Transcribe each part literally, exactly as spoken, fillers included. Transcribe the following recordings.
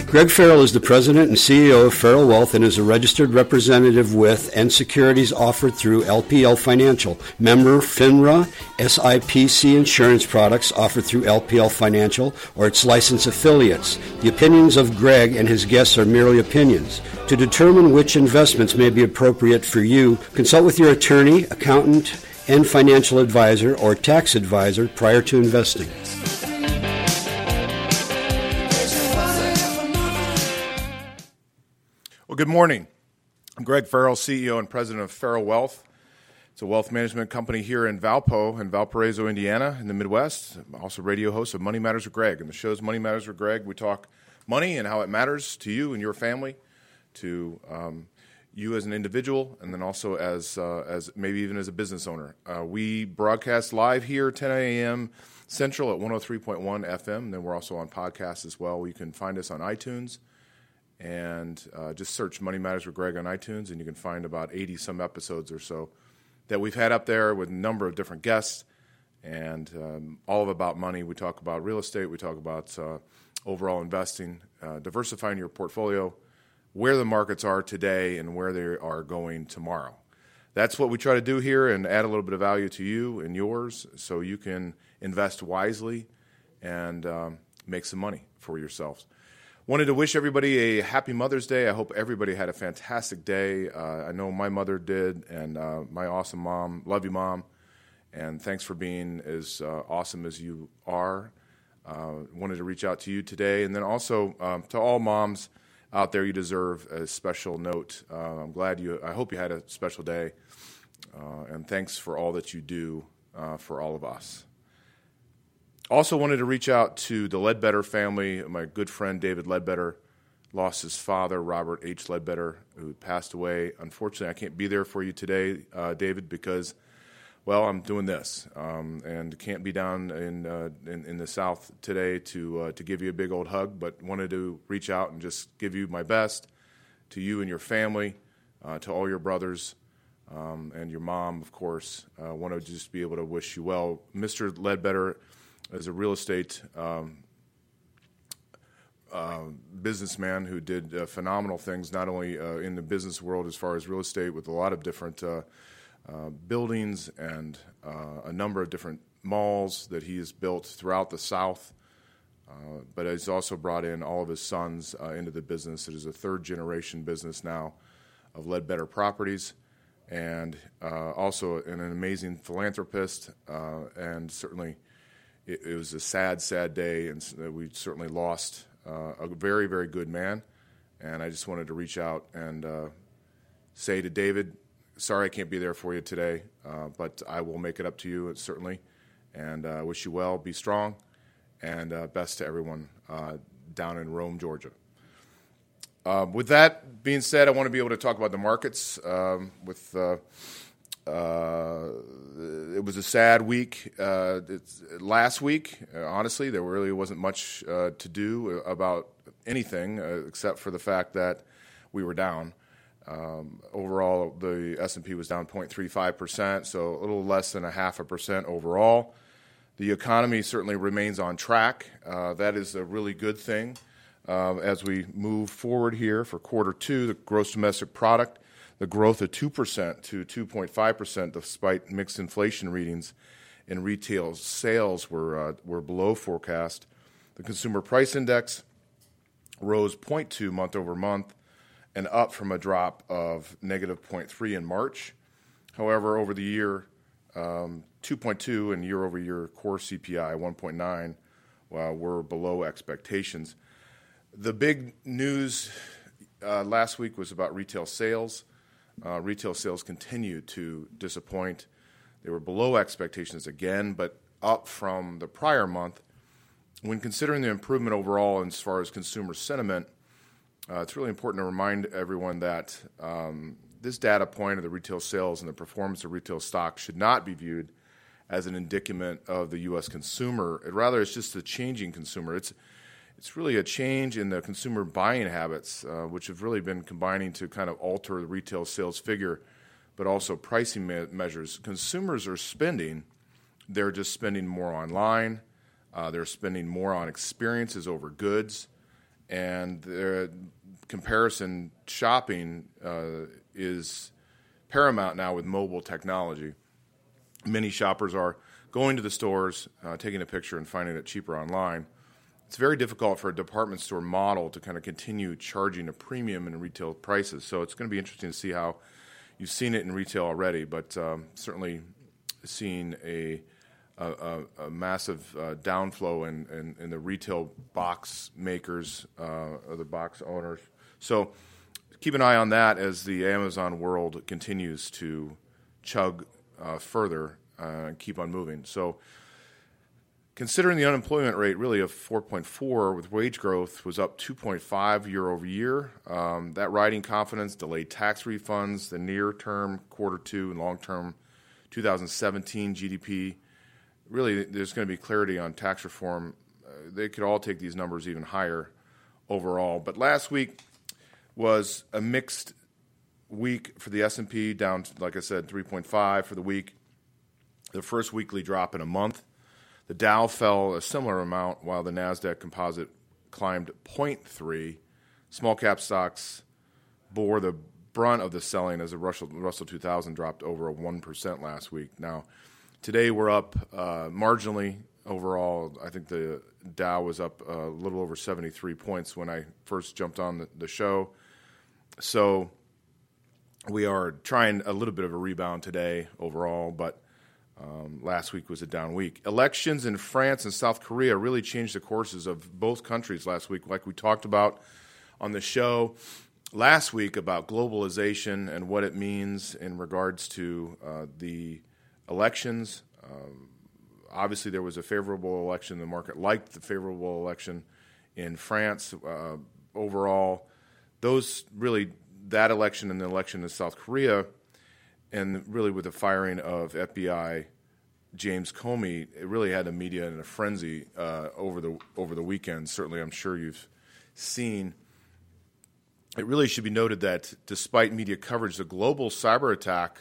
Greg Farrell is the president and C E O of Farrell Wealth and is a registered representative with and securities offered through L P L Financial. Member FINRA, S I P C insurance products offered through L P L Financial or its licensed affiliates. The opinions of Greg and his guests are merely opinions. To determine which investments may be appropriate for you, consult with your attorney, accountant, and financial advisor or tax advisor prior to investing. Well, good morning. I'm Greg Farrell, C E O and President of Farrell Wealth. It's a wealth management company here in Valpo, in Valparaiso, Indiana, in the Midwest. I'm also radio host of Money Matters with Greg. And the show's Money Matters with Greg. We talk money and how it matters to you and your family, to um, you as an individual, and then also as uh, as maybe even as a business owner. Uh, we broadcast live here, ten a.m. Central at one oh three point one F M. Then we're also on podcasts as well. You can find us on iTunes. And uh, just search Money Matters with Greg on iTunes, and you can find about eighty-some episodes or so that we've had up there with a number of different guests, and um, all about money. We talk about real estate. We talk about uh, overall investing, uh, diversifying your portfolio, where the markets are today and where they are going tomorrow. That's what we try to do here and add a little bit of value to you and yours so you can invest wisely and um, make some money for yourselves. Wanted to wish everybody a happy Mother's Day. I hope everybody had a fantastic day. Uh, I know my mother did, and uh, my awesome mom. Love you, Mom. And thanks for being as uh, awesome as you are. Uh, wanted to reach out to you today. And then also um, to all moms out there, you deserve a special note. Uh, I'm glad you, I hope you had a special day. Uh, and thanks for all that you do uh, for all of us. Also wanted to reach out to the Ledbetter family. My good friend David Ledbetter lost his father, Robert H. Ledbetter, who passed away. Unfortunately, I can't be there for you today, uh, David, because, well, I'm doing this um, and can't be down in, uh, in in the South today to uh, to give you a big old hug, but wanted to reach out and just give you my best to you and your family, uh, to all your brothers, um, and your mom, of course. I uh, want to just be able to wish you well. Mister Ledbetter is a real estate um, uh, businessman who did uh, phenomenal things, not only uh, in the business world as far as real estate with a lot of different uh, uh, buildings and uh, a number of different malls that he has built throughout the South, uh, but he's also brought in all of his sons uh, into the business. It is a third-generation business now of Ledbetter Properties, and uh, also an, an amazing philanthropist, uh, and certainly It, it was a sad, sad day, and we certainly lost uh, a very, very good man. And I just wanted to reach out and uh, say to David, sorry I can't be there for you today, uh, but I will make it up to you, certainly. And I uh, wish you well, be strong, and uh, best to everyone uh, down in Rome, Georgia. Uh, with that being said, I want to be able to talk about the markets um, with uh, Uh, it was a sad week. Uh, it's, last week, uh, honestly, there really wasn't much uh, to do about anything uh, except for the fact that we were down. Um, overall, the S and P was down zero point three five percent, so a little less than a half a percent overall. The economy certainly remains on track. Uh, that is a really good thing uh, as we move forward here for quarter two. The gross domestic product, the growth of two percent to two point five percent despite mixed inflation readings in retail sales were uh, were below forecast. The consumer price index rose zero point two month over month and up from a drop of negative zero point three in March. However, over the year, um, two point two and year over year core C P I one point nine uh, were below expectations. The big news uh, last week was about retail sales. Uh, retail sales continued to disappoint. They were below expectations again, but up from the prior month. When considering the improvement overall as far as consumer sentiment, uh, it's really important to remind everyone that um, this data point of the retail sales and the performance of retail stocks should not be viewed as an indicament of the U S consumer. It, rather, it's just a changing consumer. It's It's really a change in the consumer buying habits, uh, which have really been combining to kind of alter the retail sales figure, but also pricing me- measures. Consumers are spending. They're just spending more online. Uh, they're spending more on experiences over goods. and the comparison shopping uh, is paramount now with mobile technology. Many shoppers are going to the stores, uh, taking a picture and finding it cheaper online. It's very difficult for a department store model to kind of continue charging a premium in retail prices. So it's going to be interesting to see how you've seen it in retail already, but um, certainly seeing a a, a massive uh, downflow in, in, in the retail box makers, uh, or the box owners. So keep an eye on that as the Amazon world continues to chug uh, further uh, and keep on moving. So considering the unemployment rate really of four point four with wage growth was up two point five year over year, um, that riding confidence, delayed tax refunds, the near-term quarter two and long-term two thousand seventeen G D P, really there's going to be clarity on tax reform. Uh, they could all take these numbers even higher overall. But last week was a mixed week for the S and P, down, like I said, three point five for the week, the first weekly drop in a month. The Dow fell a similar amount, while the NASDAQ composite climbed zero point three. Small cap stocks bore the brunt of the selling as the Russell, Russell two thousand dropped over a one percent last week. Now, today we're up uh, marginally overall. I think the Dow was up a little over seventy-three points when I first jumped on the, the show. So we are trying a little bit of a rebound today overall, but Um, last week was a down week. Elections in France and South Korea really changed the courses of both countries last week, like we talked about on the show last week about globalization and what it means in regards to uh, the elections. Um, obviously, there was a favorable election. The market liked the favorable election in France. Uh, overall, those really, that election and the election in South Korea, and really with the firing of F B I James Comey, it really had the media in a frenzy uh, over the over the weekend. Certainly, I'm sure you've seen. It really should be noted that despite media coverage, the global cyber attack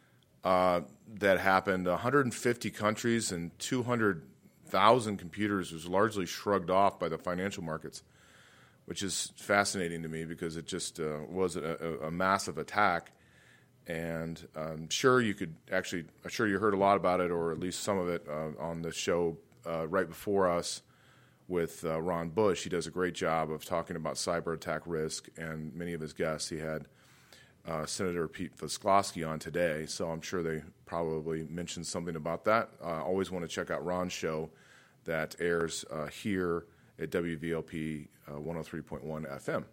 uh, that happened, one hundred fifty countries and two hundred thousand computers, was largely shrugged off by the financial markets, which is fascinating to me because it just uh, was a, a massive attack. And I'm sure you could actually, I'm sure you heard a lot about it, or at least some of it, uh, on the show uh, right before us with uh, Ron Bush. He does a great job of talking about cyber attack risk, and many of his guests. He had uh, Senator Pete Visclosky on today, so I'm sure they probably mentioned something about that. I uh, always want to check out Ron's show that airs uh, here at W V L P uh, one oh three point one F M.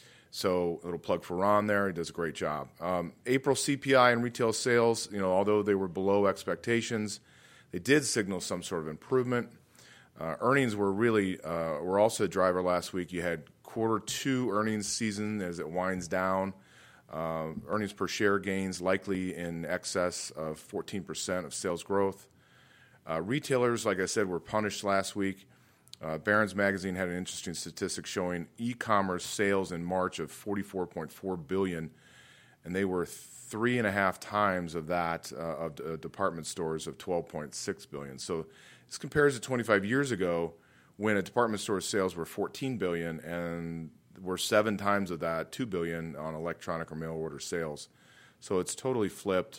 So a little plug for Ron there. He does a great job. Um, April C P I and retail sales, you know, although they were below expectations, they did signal some sort of improvement. Uh, earnings were really uh, were also a driver last week. You had quarter two earnings season as it winds down. Uh, earnings per share gains likely in excess of fourteen percent of sales growth. Uh, retailers, like I said, were punished last week. Uh, Barron's Magazine had an interesting statistic showing e-commerce sales in March of forty-four point four billion dollars, and they were three and a half times of that uh, of uh, department stores of twelve point six billion dollars. So this compares to twenty-five years ago when a department store sales were fourteen billion dollars and were seven times of that, two billion dollars on electronic or mail order sales. So it's totally flipped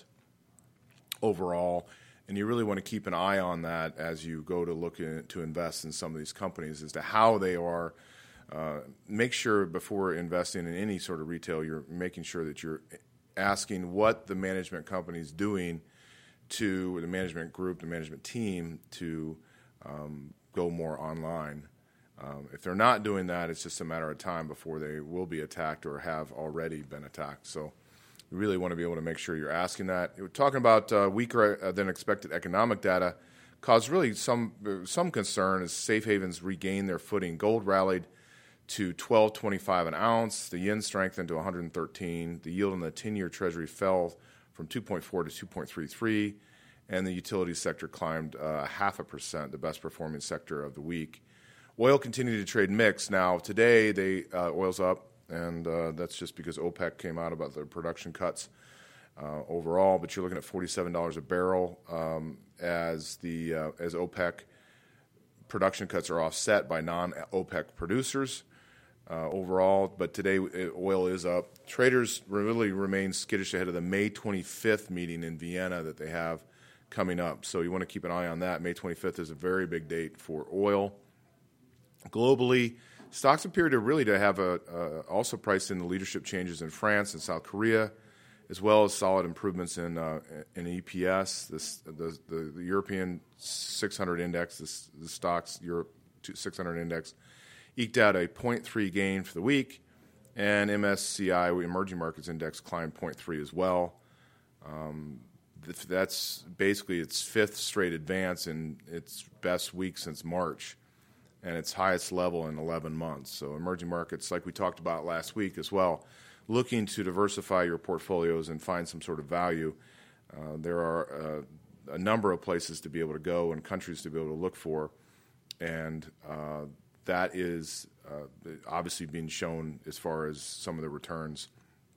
overall. And you really want to keep an eye on that as you go to look in, to invest in some of these companies as to how they are. Uh, make sure before investing in any sort of retail, you're making sure that you're asking what the management company is doing to the management group, the management team, to um, go more online. Um, if they're not doing that, it's just a matter of time before they will be attacked or have already been attacked. So we really want to be able to make sure you're asking that. We're talking about uh, weaker uh, than expected economic data caused really some some concern as safe havens regained their footing. Gold rallied to twelve twenty-five an ounce. The yen strengthened to one hundred thirteen. The yield on the ten-year Treasury fell from two point four to two point three three, and the utility sector climbed uh, half a percent, the best performing sector of the week. Oil continued to trade mixed. Now today, they uh, oil's up. And uh, that's just because OPEC came out about their production cuts uh, overall. But you're looking at forty-seven dollars a barrel um, as the uh, as OPEC production cuts are offset by non-OPEC producers. uh, overall, but today oil is up. Traders really remain skittish ahead of the May twenty-fifth meeting in Vienna that they have coming up. So you want to keep an eye on that. May twenty-fifth is a very big date for oil. Globally, stocks appear to really to have a, uh, also priced in the leadership changes in France and South Korea, as well as solid improvements in uh, in E P S. This, the, the the European six hundred index, this, the stocks Europe six hundred index, eked out a zero point three gain for the week, and M S C I Emerging Markets Index climbed zero point three as well. Um, that's basically its fifth straight advance in its best week since March, and its highest level in eleven months. So emerging markets, like we talked about last week as well, looking to diversify your portfolios and find some sort of value. Uh, there are uh, a number of places to be able to go and countries to be able to look for, and uh, that is uh, obviously being shown as far as some of the returns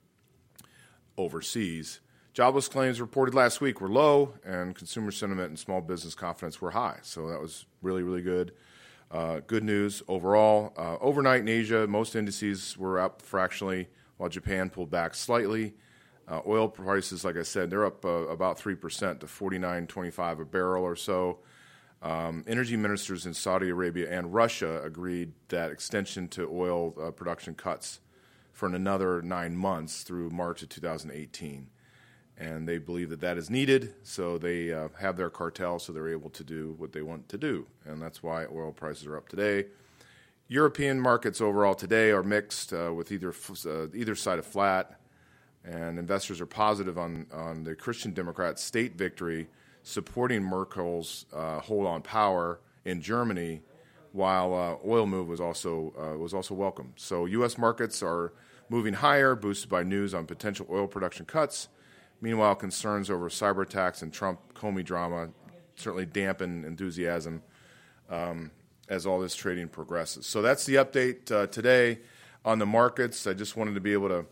overseas. Jobless claims reported last week were low, and consumer sentiment and small business confidence were high. So that was really, really good. Uh, good news overall. Uh, overnight in Asia, most indices were up fractionally, while Japan pulled back slightly. Uh, oil prices, like I said, they're up uh, about three percent to forty-nine twenty-five a barrel or so. Um, energy ministers in Saudi Arabia and Russia agreed that extension to oil uh, production cuts for another nine months through March of two thousand eighteen. And they believe that that is needed, so they uh, have their cartel, so they're able to do what they want to do. And that's why oil prices are up today. European markets overall today are mixed uh, with either uh, either side of flat, and investors are positive on, on the Christian Democrat state victory supporting Merkel's uh, hold on power in Germany, while uh, oil move was also uh, was also welcome. So U S markets are moving higher, boosted by news on potential oil production cuts. Meanwhile, concerns over cyber attacks and Trump-Comey drama certainly dampen enthusiasm um, as all this trading progresses. So that's the update uh, today on the markets. I just wanted to be able to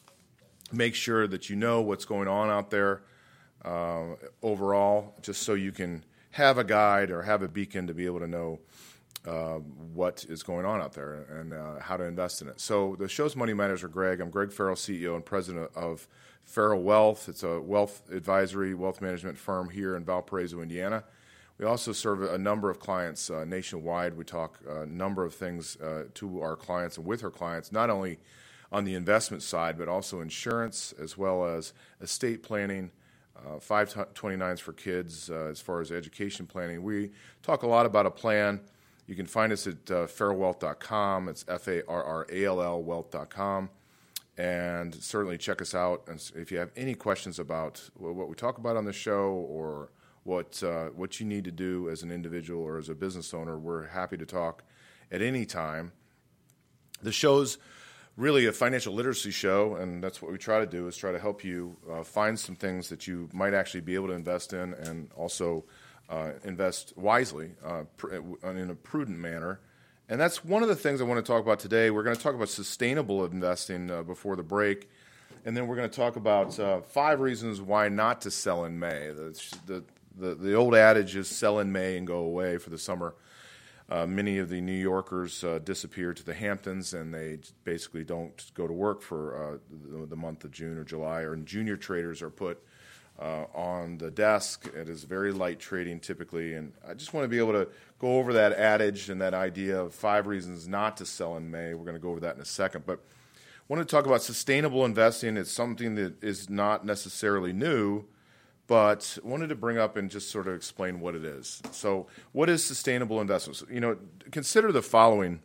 make sure that you know what's going on out there uh, overall, just so you can have a guide or have a beacon to be able to know uh, what is going on out there and uh, how to invest in it. So the show's Money Manager, Greg. I'm Greg Farrell, C E O and President of Farrell Wealth. It's a wealth advisory, wealth management firm here in Valparaiso, Indiana. We also serve a number of clients uh, nationwide. We talk a number of things uh, to our clients and with our clients, not only on the investment side, but also insurance, as well as estate planning, uh, five twenty-nines for kids, uh, as far as education planning. We talk a lot about a plan. You can find us at uh, farrell wealth dot com. It's F A R R A L L wealth dot com. And certainly check us out. And if you have any questions about what we talk about on the show or what uh, what you need to do as an individual or as a business owner, we're happy to talk at any time. The show's really a financial literacy show, and that's what we try to do, is try to help you uh, find some things that you might actually be able to invest in, and also uh, invest wisely uh, pr- in a prudent manner. And that's one of the things I want to talk about today. We're going to talk about sustainable investing uh, before the break, and then we're going to talk about uh, five reasons why not to sell in May. The, the, the, the old adage is sell in May and go away for the summer. Uh, many of the New Yorkers uh, disappear to the Hamptons, and they basically don't go to work for uh, the, the month of June or July, or junior traders are put uh, on the desk. It is very light trading typically, and I just want to be able to go over that adage and that idea of five reasons not to sell in May. We're going to go over that in a second, but I want to talk about sustainable investing. It's something that is not necessarily new, but wanted to bring up and just sort of explain what it is. So what is sustainable investments? You know, consider the following.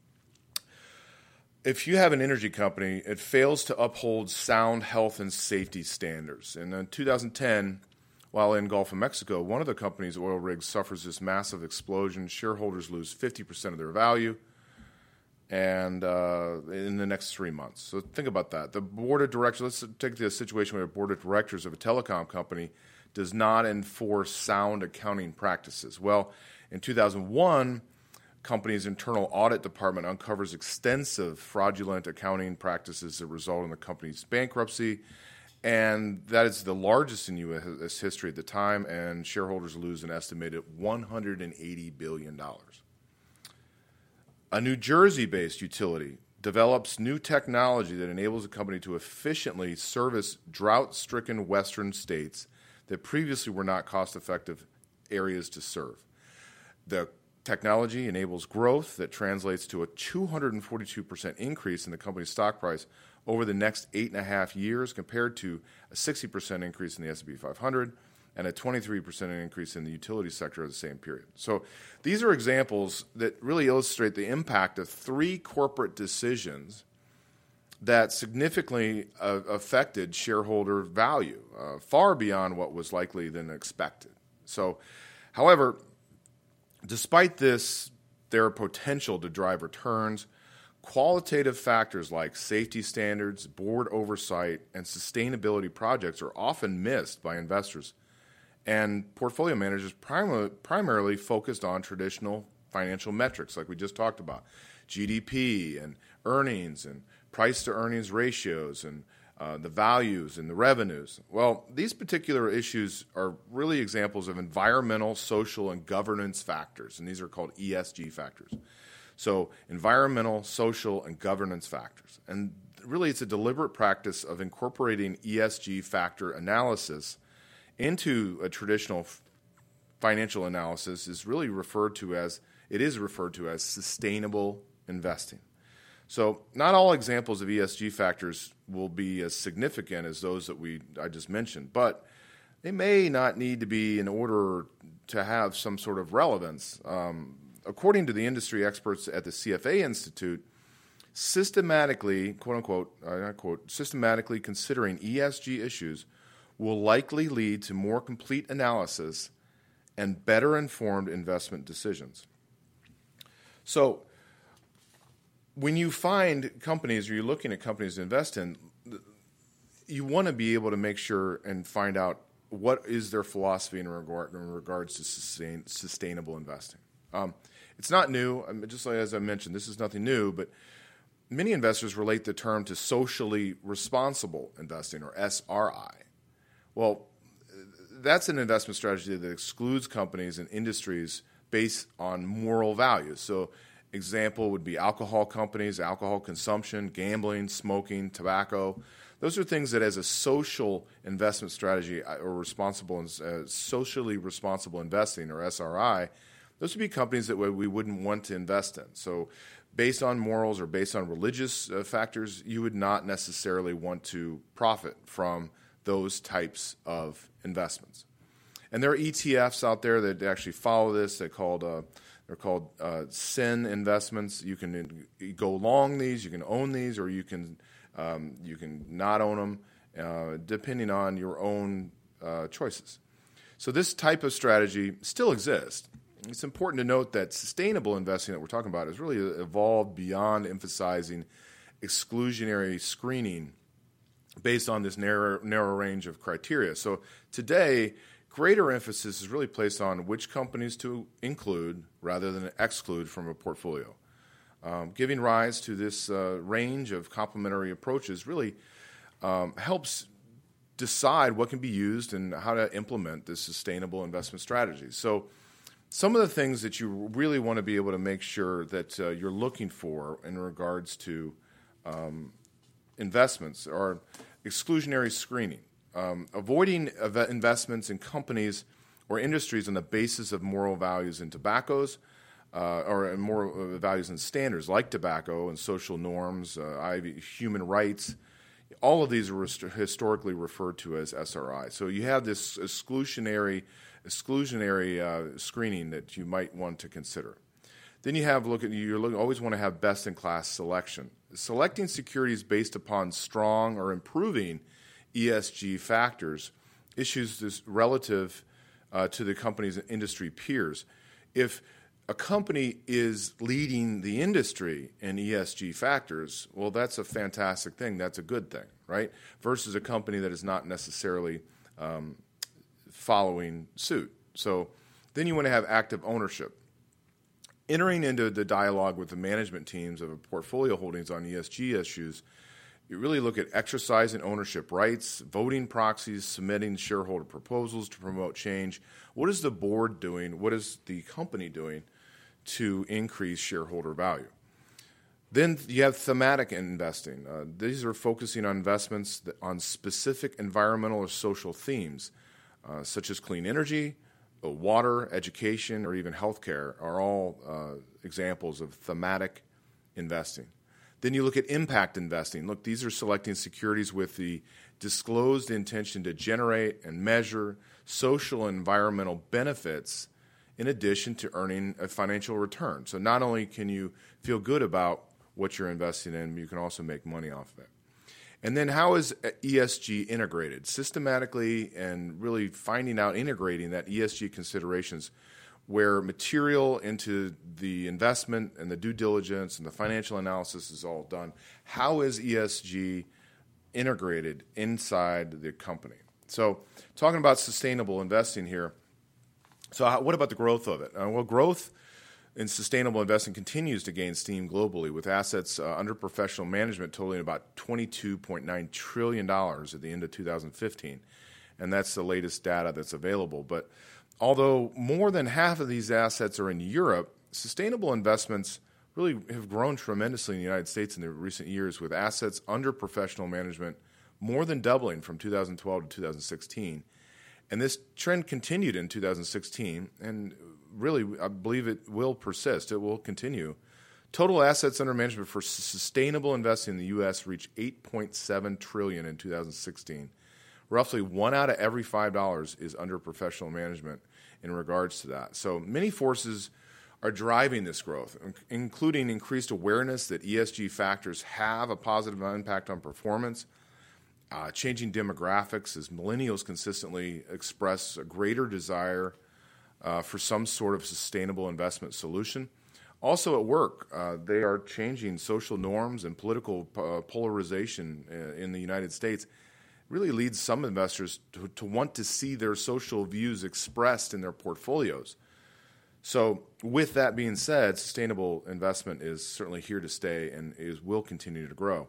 If you have an energy company, it fails to uphold sound health and safety standards. And in two thousand ten, while in Gulf of Mexico, one of the company's oil rigs suffers this massive explosion. Shareholders lose fifty percent of their value and uh, in the next three months. So think about that. The board of directors, let's take the situation where the board of directors of a telecom company does not enforce sound accounting practices. Well, in two thousand one, company's internal audit department uncovers extensive fraudulent accounting practices that result in the company's bankruptcy, and that is the largest in U S history at the time, and shareholders lose an estimated one hundred eighty billion dollars. A New Jersey-based utility develops new technology that enables a company to efficiently service drought-stricken western states that previously were not cost-effective areas to serve. The technology enables growth that translates to a two hundred forty-two percent increase in the company's stock price over the next eight and a half years, compared to a sixty percent increase in the S and P five hundred and a twenty-three percent increase in the utility sector of the same period. So these are examples that really illustrate the impact of three corporate decisions that significantly uh, affected shareholder value, uh, far beyond what was likely than expected. So, however, despite this, their potential to drive returns, qualitative factors like safety standards, board oversight, and sustainability projects are often missed by investors, and portfolio managers prim- primarily focused on traditional financial metrics like we just talked about, G D P and earnings and price-to-earnings ratios and uh, the values and the revenues. Well, these particular issues are really examples of environmental, social, and governance factors, and these are called E S G factors. So environmental, social, and governance factors. And really it's a deliberate practice of incorporating E S G factor analysis into a traditional f- financial analysis is really referred to as, it is referred to as sustainable investing. So not all examples of E S G factors will be as significant as those that we I just mentioned, but they may not need to be in order to have some sort of relevance. Um, according to the industry experts at the C F A Institute, systematically, quote unquote, I quote, systematically considering E S G issues will likely lead to more complete analysis and better informed investment decisions. So when you find companies or you're looking at companies to invest in, you want to be able to make sure and find out what is their philosophy in, regard, in regards to sustain, sustainable investing. Um, it's not new. I mean, just like as I mentioned, this is nothing new, but many investors relate the term to socially responsible investing, or S R I. Well, that's an investment strategy that excludes companies and industries based on moral values. So example would be alcohol companies, alcohol consumption, gambling, smoking, tobacco. Those are things that as a social investment strategy or responsible, uh, socially responsible investing, or S R I, those would be companies that we wouldn't want to invest in. So based on morals or based on religious uh, factors, you would not necessarily want to profit from those types of investments. And there are E T Fs out there that actually follow this. They're called uh, they're called uh, S I N investments. You can go long these, you can own these, or you can um, you can not own them, uh, depending on your own uh, choices. So this type of strategy still exists. It's important to note that sustainable investing that we're talking about has really evolved beyond emphasizing exclusionary screening based on this narrow, narrow range of criteria. So today, greater emphasis is really placed on which companies to include rather than exclude from a portfolio. Um, giving rise to this uh, range of complementary approaches really um, helps decide what can be used and how to implement this sustainable investment strategy. So some of the things that you really want to be able to make sure that uh, you're looking for in regards to um, investments are exclusionary screening, um, avoiding ev- investments in companies or industries on the basis of moral values in tobaccos, uh, or moral values and standards like tobacco and social norms, uh, human rights. All of these are rest- historically referred to as S R I. So you have this exclusionary exclusionary uh, screening that you might want to consider. Then you have look at you look, always want to have best-in-class selection. Selecting securities based upon strong or improving E S G factors issues this relative uh, to the company's industry peers. If a company is leading the industry in E S G factors, well, that's a fantastic thing. That's a good thing, right? Versus a company that is not necessarily um, following suit. So then you want to have active ownership. Entering into the dialogue with the management teams of a portfolio holdings on E S G issues, you really look at exercising ownership rights, voting proxies, submitting shareholder proposals to promote change. What is the board doing? What is the company doing to increase shareholder value? Then you have thematic investing. Uh, these are focusing on investments that, on specific environmental or social themes, uh, such as clean energy, uh, water, education, or even healthcare are all uh, examples of thematic investing. Then you look at impact investing. Look, these are selecting securities with the disclosed intention to generate and measure social and environmental benefits in addition to earning a financial return. So not only can you feel good about what you're investing in, you can also make money off of it. And then how is E S G integrated? Systematically and really finding out, integrating that E S G considerations where material into the investment and the due diligence and the financial analysis is all done. How is E S G integrated inside the company? So talking about sustainable investing here, so how, what about the growth of it? Uh, well, growth in sustainable investing continues to gain steam globally, with assets uh, under professional management totaling about twenty-two point nine trillion dollars at the end of two thousand fifteen. And that's the latest data that's available. But although more than half of these assets are in Europe, sustainable investments really have grown tremendously in the United States in the recent years, with assets under professional management more than doubling from two thousand twelve to two thousand sixteen. And this trend continued in two thousand sixteen, and really, I believe it will persist. It will continue. Total assets under management for sustainable investing in the U S reached eight point seven trillion dollars in two thousand sixteen. Roughly one out of every five dollars is under professional management in regards to that. So many forces are driving this growth, including increased awareness that E S G factors have a positive impact on performance, uh, changing demographics as millennials consistently express a greater desire uh, for some sort of sustainable investment solution. Also at work, uh, they are changing social norms, and political uh, polarization uh, in the United States really leads some investors to, to want to see their social views expressed in their portfolios. So with that being said, sustainable investment is certainly here to stay and is will continue to grow.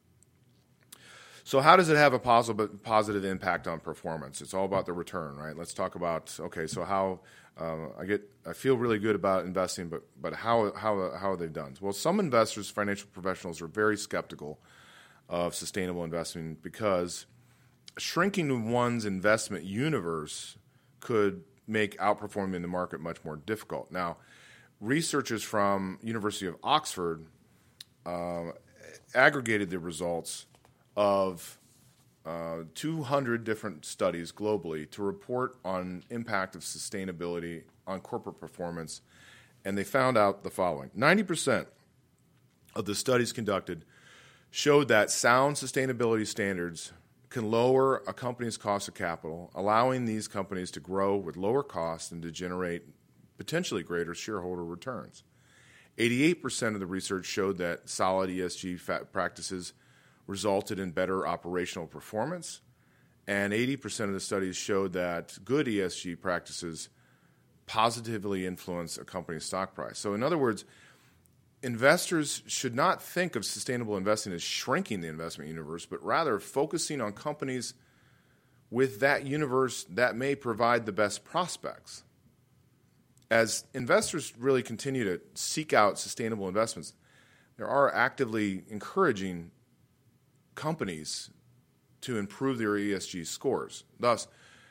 So how does it have a positive positive impact on performance? It's all about the return, right? Let's talk about, okay, so how uh, I get I feel really good about investing, but but how how how are they done? Well, some investors, financial professionals, are very skeptical of sustainable investing because shrinking one's investment universe could make outperforming the market much more difficult. Now, researchers from University of Oxford uh, aggregated the results of uh, two hundred different studies globally to report on impact of sustainability on corporate performance, and they found out the following. ninety percent of the studies conducted showed that sound sustainability standards can lower a company's cost of capital, allowing these companies to grow with lower costs and to generate potentially greater shareholder returns. eighty-eight percent of the research showed that solid E S G practices resulted in better operational performance, and eighty percent of the studies showed that good E S G practices positively influence a company's stock price. So in other words, investors should not think of sustainable investing as shrinking the investment universe, but rather focusing on companies with that universe that may provide the best prospects. As investors really continue to seek out sustainable investments, there are actively encouraging companies to improve their E S G scores. Thus,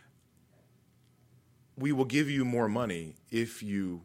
we will give you more money if you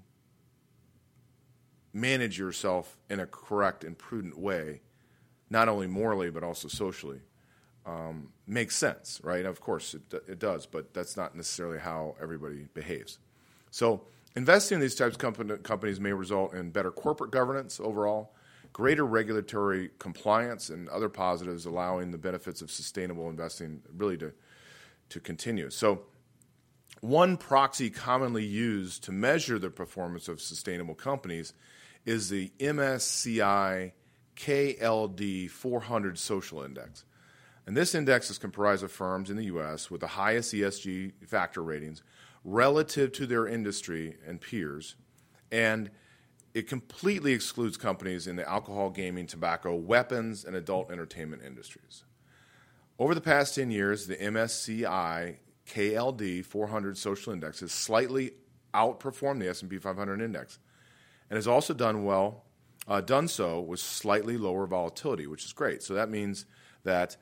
manage yourself in a correct and prudent way, not only morally but also socially. Um, makes sense, right? Of course it, it does, but that's not necessarily how everybody behaves. So investing in these types of company, companies may result in better corporate governance overall, greater regulatory compliance, and other positives, allowing the benefits of sustainable investing really to, to continue. So one proxy commonly used to measure the performance of sustainable companies is the M S C I K L D four hundred Social Index. And this index is comprised of firms in the U S with the highest E S G factor ratings relative to their industry and peers, and it completely excludes companies in the alcohol, gaming, tobacco, weapons, and adult entertainment industries. Over the past ten years, the M S C I K L D four hundred Social Index has slightly outperformed the S and P five hundred index, and has also done well uh, done so with slightly lower volatility, which is great. So that means that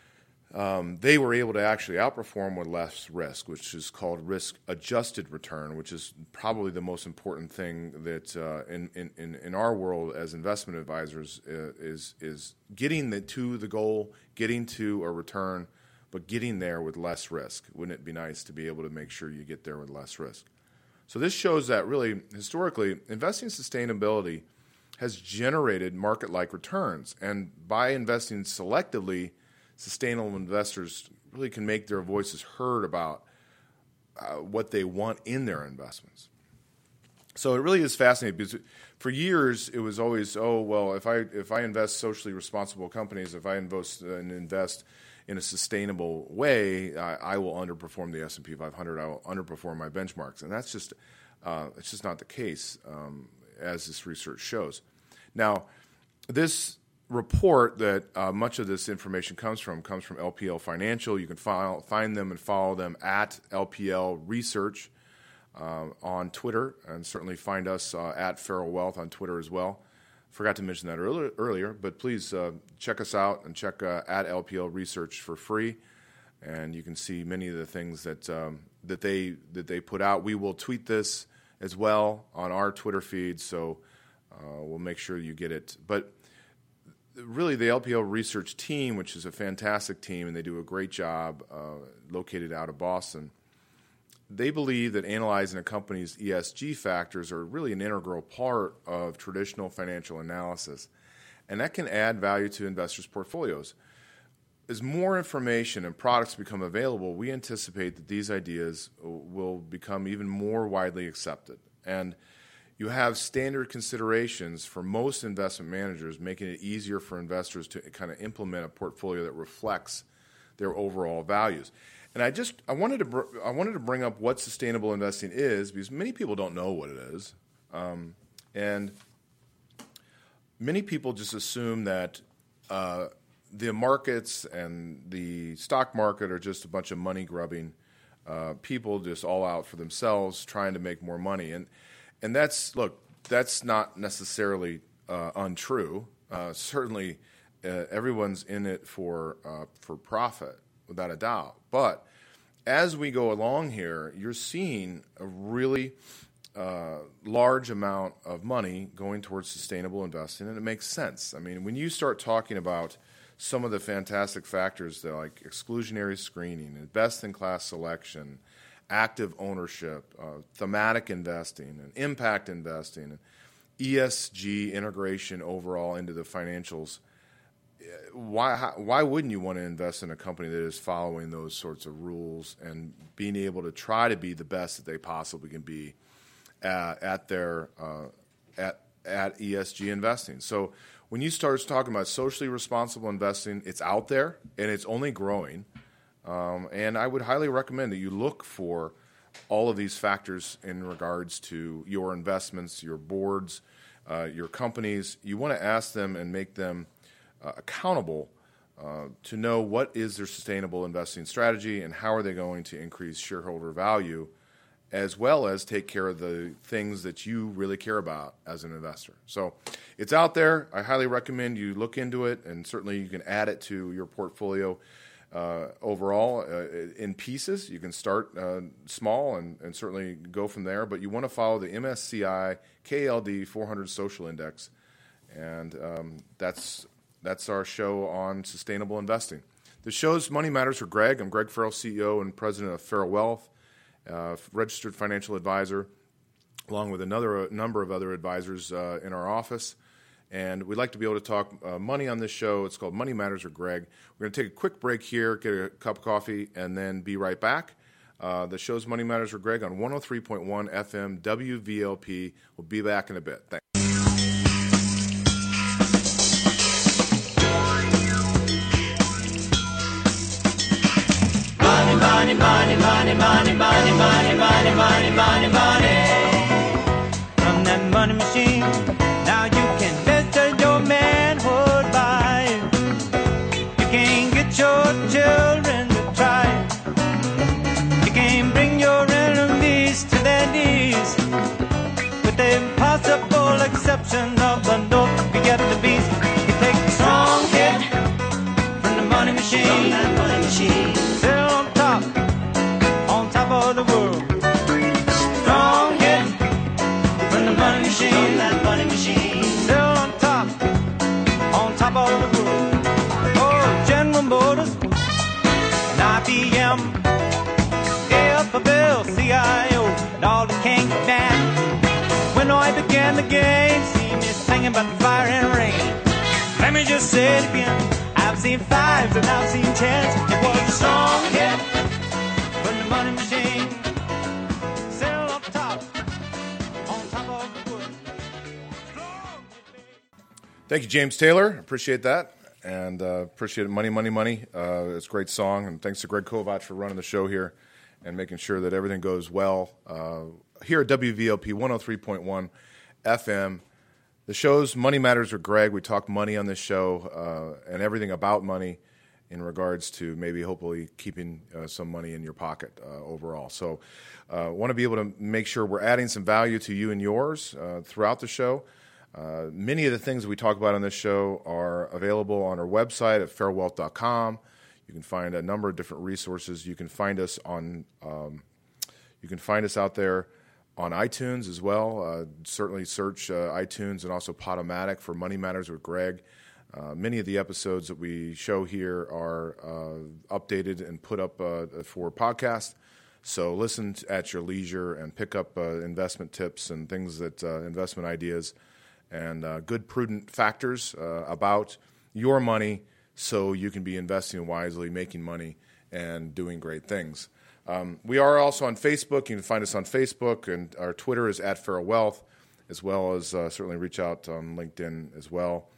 Um, they were able to actually outperform with less risk, which is called risk-adjusted return, which is probably the most important thing that uh, in, in, in our world as investment advisors uh, is is getting the, to the goal, getting to a return, but getting there with less risk. Wouldn't it be nice to be able to make sure you get there with less risk? So this shows that really, historically, investing in sustainability has generated market-like returns. And by investing selectively, sustainable investors really can make their voices heard about uh, what they want in their investments. So it really is fascinating because for years it was always, oh, well, if I if I invest socially responsible companies, if I invest and invest in a sustainable way, I, I will underperform the S and P five hundred. I will underperform my benchmarks, and that's just uh, it's just not the case, um, as this research shows. Now, this report that uh, much of this information comes from comes from L P L Financial. You can file, find them and follow them at L P L Research uh, on Twitter, and certainly find us uh, at Farrell Wealth on Twitter as well. Forgot to mention that earlier, earlier but please uh, check us out and check uh, at L P L Research for free, and you can see many of the things that um, that they that they put out. We will tweet this as well on our Twitter feed, so uh, we'll make sure you get it. But really, the L P L Research team, which is a fantastic team, and they do a great job, uh, located out of Boston, they believe that analyzing a company's E S G factors are really an integral part of traditional financial analysis, and that can add value to investors' portfolios. As more information and products become available, we anticipate that these ideas will become even more widely accepted. And you have standard considerations for most investment managers, making it easier for investors to kind of implement a portfolio that reflects their overall values. And I just I wanted to br- I wanted to bring up what sustainable investing is, because many people don't know what it is, um, and many people just assume that uh, the markets and the stock market are just a bunch of money grubbing uh, people just all out for themselves, trying to make more money. And And that's, look, that's not necessarily uh, untrue. Uh, certainly, uh, everyone's in it for uh, for profit, without a doubt. But as we go along here, you're seeing a really uh, large amount of money going towards sustainable investing, and it makes sense. I mean, when you start talking about some of the fantastic factors that like exclusionary screening and best-in-class selection, active ownership, uh, thematic investing, and impact investing, and E S G integration overall into the financials, why how, why wouldn't you want to invest in a company that is following those sorts of rules and being able to try to be the best that they possibly can be at, at their uh, at at E S G investing? So when you start talking about socially responsible investing, it's out there and it's only growing. Um, and I would highly recommend that you look for all of these factors in regards to your investments, your boards, uh, your companies. You want to ask them and make them uh, accountable uh, to know what is their sustainable investing strategy and how are they going to increase shareholder value, as well as take care of the things that you really care about as an investor. So it's out there. I highly recommend you look into it, and certainly you can add it to your portfolio. Uh, overall, uh, in pieces, you can start uh, small and, and certainly go from there. But you want to follow the M S C I K L D four hundred Social Index, and um, that's that's our show on sustainable investing. The show's Money Matters for Greg. I'm Greg Farrell, C E O and President of Farrell Wealth, uh, registered financial advisor, along with another a number of other advisors uh, in our office. And we'd like to be able to talk uh, money on this show. It's called Money Matters with Greg. We're going to take a quick break here, get a cup of coffee, and then be right back. Uh, the show's Money Matters with Greg on one oh three point one F M W V L P. We'll be back in a bit. Thanks. Money, money, money, money, money, money, money, money, money, money, money. From that money machine, now you can measure your manhood by it. You can't get your children to try it. You can't bring your enemies to their knees, with the impossible exception of the North get the beast. You take the strong kid from the money machine. From that money machine. Still on top, on top of the world. Strong kid from the money machine. From that money machine. Still on top, on top of the world. Oh, General Motors, and I B M, A F L, C I O, and all the king band. When I began the game, see me singing about fire and rain. Let me just say it again. I've seen fives and I've seen tens. It was a strong hit from the money machine. Still up top, on top of the wood. Thank you, James Taylor. Appreciate that. And uh, appreciate it. Money, Money, Money. Uh, it's a great song. And thanks to Greg Kovach for running the show here and making sure that everything goes well. Uh, here at W V L P one oh three point one F M. The show's Money Matters with Greg. We talk money on this show uh, and everything about money in regards to maybe hopefully keeping uh, some money in your pocket uh, overall. So I uh, want to be able to make sure we're adding some value to you and yours uh, throughout the show. Uh, many of the things we talk about on this show are available on our website at fair wealth dot com. You can find a number of different resources. You can find us on um, you can find us out there on iTunes as well. Uh, certainly search uh, iTunes and also Podomatic for Money Matters with Greg. Uh, many of the episodes that we show here are uh, updated and put up uh, for podcast. So listen at your leisure and pick up uh, investment tips and things that uh, investment ideas and uh, good prudent factors uh, about your money so you can be investing wisely, making money, and doing great things. Um, we are also on Facebook. You can find us on Facebook, and our Twitter is at Farrell Wealth, as well as uh, certainly reach out on LinkedIn as well.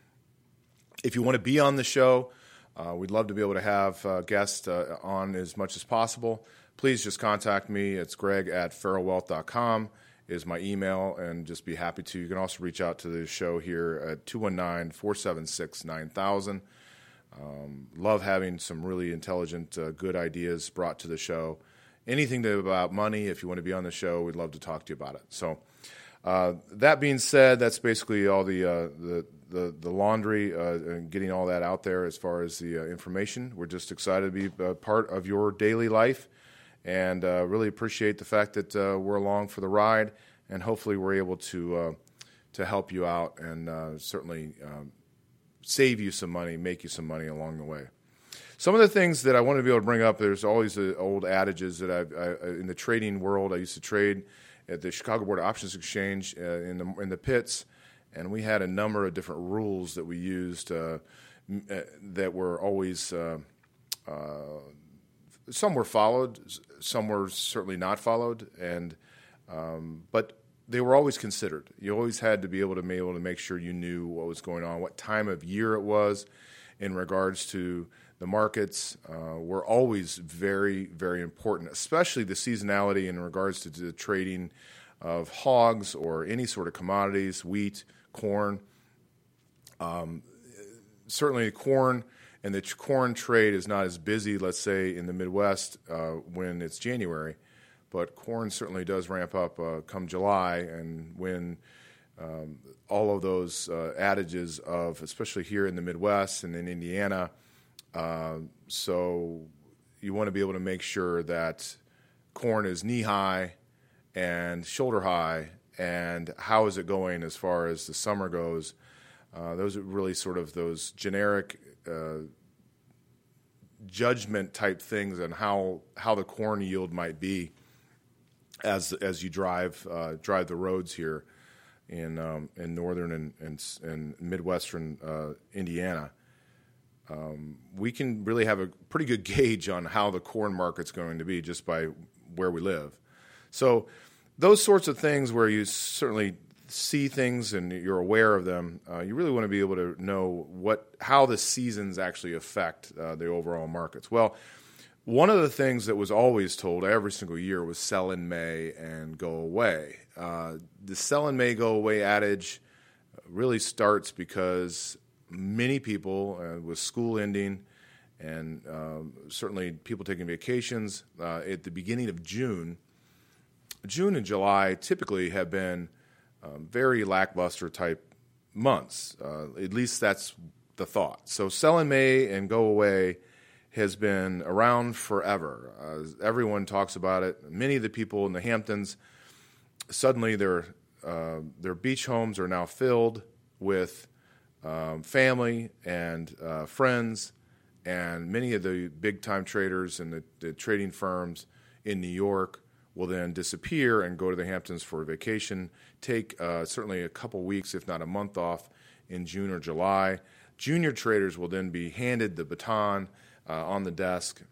If you want to be on the show, uh, we'd love to be able to have uh, guests uh, on as much as possible. Please just contact me. It's greg at farrell wealth dot com is my email, and just be happy to. You can also reach out to the show here at two one nine, four seven six, nine thousand. Um, love having some really intelligent, uh, good ideas brought to the show. Anything to, about money, if you want to be on the show, we'd love to talk to you about it. So uh, that being said, that's basically all the uh, the, the, the laundry uh, and getting all that out there as far as the uh, information. We're just excited to be a part of your daily life and uh, really appreciate the fact that uh, we're along for the ride, and hopefully we're able to, uh, to help you out and uh, certainly um, save you some money, make you some money along the way. Some of the things that I want to be able to bring up, there's always the old adages that I've, I, in the trading world. I used to trade at the Chicago Board of Options Exchange uh, in the in the pits, and we had a number of different rules that we used uh, that were always uh, uh, some were followed, some were certainly not followed, and um, but they were always considered. You always had to be able to be able to make sure you knew what was going on, what time of year it was, in regards to the markets uh, were always very, very important, especially the seasonality in regards to the trading of hogs or any sort of commodities, wheat, corn. Um, certainly corn and the corn trade is not as busy, let's say, in the Midwest uh, when it's January, but corn certainly does ramp up uh, come July, and when um, all of those uh, adages of, especially here in the Midwest and in Indiana, Uh, so you want to be able to make sure that corn is knee-high and shoulder-high, and how is it going as far as the summer goes. Uh, those are really sort of those generic uh, judgment-type things on how, how the corn yield might be as as you drive uh, drive the roads here in um, in northern and, and, and midwestern uh, Indiana. Um, we can really have a pretty good gauge on how the corn market's going to be just by where we live. So those sorts of things where you certainly see things and you're aware of them, uh, you really want to be able to know what how the seasons actually affect uh, the overall markets. Well, one of the things that was always told every single year was sell in May and go away. Uh, the sell in May, go away adage really starts because many people, uh, with school ending and um, certainly people taking vacations uh, at the beginning of June, June and July typically have been um, very lackluster type months. Uh, at least that's the thought. So sell in May and go away has been around forever. Uh, everyone talks about it. Many of the people in the Hamptons, suddenly their uh, their beach homes are now filled with um, family and uh, friends, and many of the big-time traders and the, the trading firms in New York will then disappear and go to the Hamptons for a vacation, take uh, certainly a couple weeks, if not a month off in June or July. Junior traders will then be handed the baton uh, on the desk,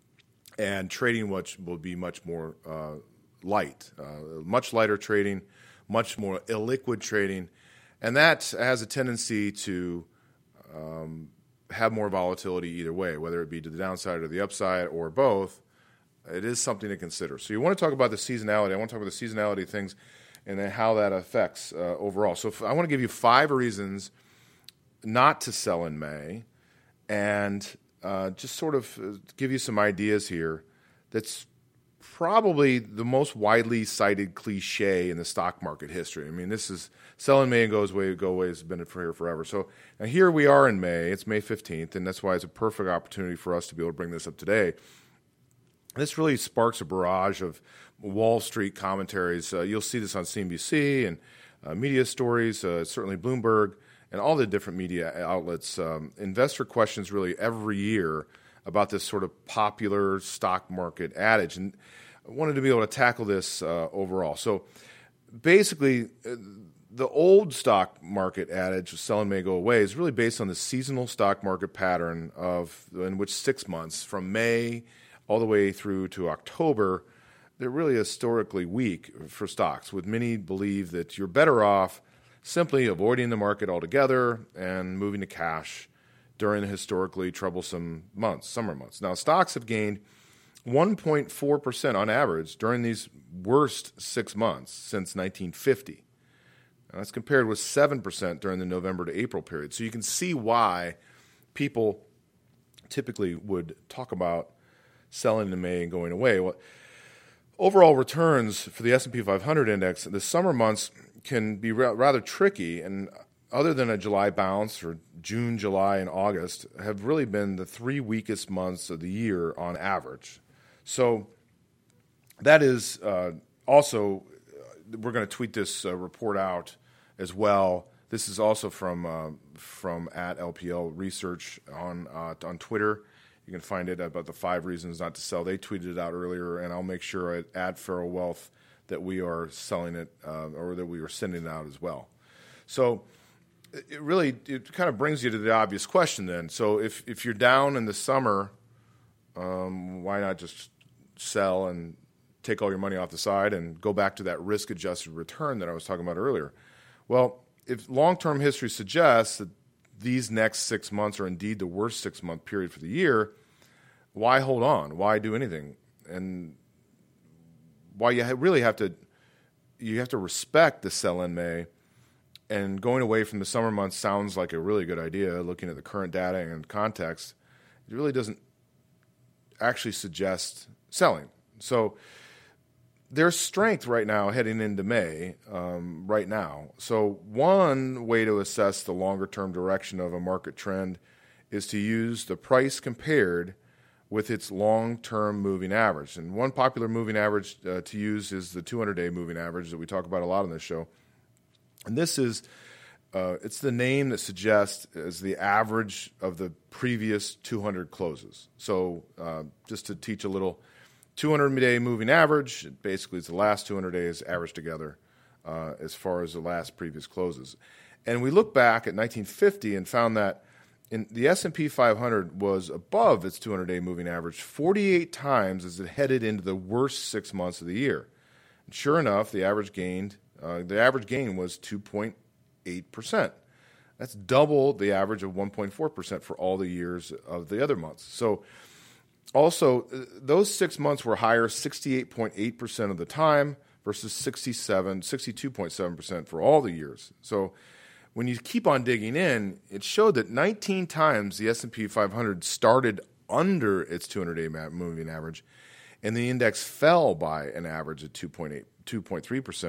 and trading which will be much more uh, light, uh, much lighter trading, much more illiquid trading, and that has a tendency to um, have more volatility either way, whether it be to the downside or the upside or both. It is something to consider. So you want to talk about the seasonality. I want to talk about the seasonality of things and then how that affects uh, overall. So if, I want to give you five reasons not to sell in May, and uh, just sort of give you some ideas here. That's probably the most widely cited cliche in the stock market history. I mean, this is sell in May and goes away, go away has been here forever. So now here we are in May. It's May fifteenth, and that's why it's a perfect opportunity for us to be able to bring this up today. This really sparks a barrage of Wall Street commentaries. Uh, you'll see this on C N B C and uh, media stories, uh, certainly Bloomberg, and all the different media outlets. Um, investor questions really every year about this sort of popular stock market adage. And I wanted to be able to tackle this uh, overall. So basically, uh, the old stock market adage, sell in May, go away, is really based on the seasonal stock market pattern of in which six months, from May all the way through to October, they're really historically weak for stocks, with many believe that you're better off simply avoiding the market altogether and moving to cash during the historically troublesome months, summer months. Now, stocks have gained one point four percent on average during these worst six months since nineteen fifty. Now, that's compared with seven percent during the November to April period. So you can see why people typically would talk about selling in May and going away. Well, overall returns for the S and P five hundred index, the summer months can be ra- rather tricky, and other than a July bounce, or June, July, and August have really been the three weakest months of the year on average. So that is uh, also, uh, we're going to tweet this uh, report out as well. This is also from uh, from at L P L Research on uh, on Twitter. You can find it about the five reasons not to sell. They tweeted it out earlier, and I'll make sure at, at Farrell Wealth that we are selling it uh, or that we are sending it out as well. So it really it kind of brings you to the obvious question then. So if, if you're down in the summer, um, why not just sell and take all your money off the side and go back to that risk-adjusted return that I was talking about earlier? Well, if long-term history suggests that these next six months are indeed the worst six-month period for the year, why hold on? Why do anything? And why you really have to you have to respect the sell in May, and going away from the summer months sounds like a really good idea, looking at the current data and context. It really doesn't actually suggest selling. So there's strength right now heading into May, um, right now. So one way to assess the longer-term direction of a market trend is to use the price compared with its long-term moving average. And one popular moving average uh, to use is the two hundred day moving average that we talk about a lot on this show. And this is, uh, it's the name that suggests as the average of the previous two hundred closes. So uh, just to teach a little, two hundred day moving average, basically it's the last two hundred days averaged together uh, as far as the last previous closes. And we look back at nineteen fifty and found that in the S and P five hundred was above its two hundred day moving average forty-eight times as it headed into the worst six months of the year. And sure enough, the average gained uh, the average gain was two point eight percent. That's double the average of one point four percent for all the years of the other months. So also, those six months were higher sixty-eight point eight percent of the time versus sixty-seven, sixty-two point seven percent for all the years. So when you keep on digging in, it showed that nineteen times the S and P five hundred started under its two hundred day moving average, and the index fell by an average of two point eight, two point three percent